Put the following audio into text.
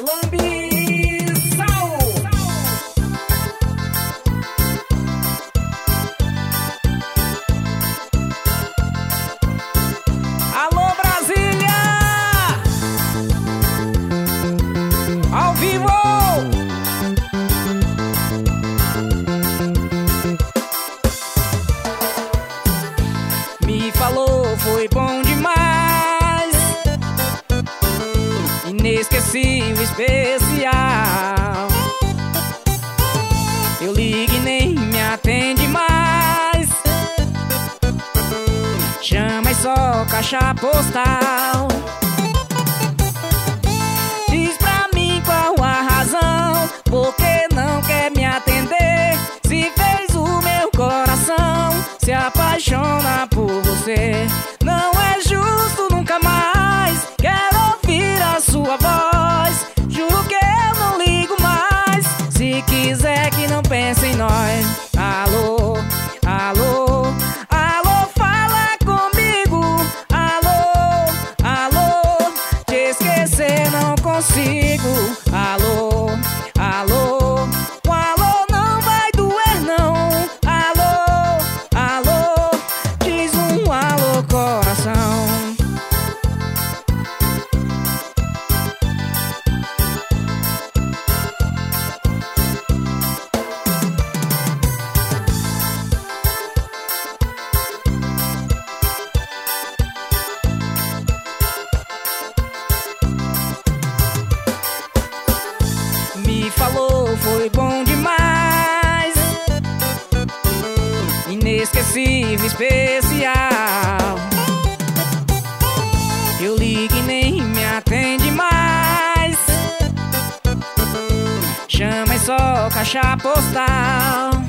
Lambiçal. Alô Brasília, ao vivo. Me falou, foi bom demais, inesquecível, especial. Eu ligo e nem me atende mais, chama e só caixa postal. Diz pra mim qual a razão, porque não quer me atender. Se fez o meu coração se apaixona por você. Não é justo, nunca mais quero ouvir a sua voz. Juro que eu não ligo mais, se quiser que não pense em nós. Alô, alô, alô, fala comigo. Alô, alô, te esquecer não consigo. Alô, alô, o alô não vai doer não. Alô, alô, diz um alô coração. Me falou, foi bom demais, inesquecível, especial. Eu ligo e nem me atende mais, chama e só caixa postal.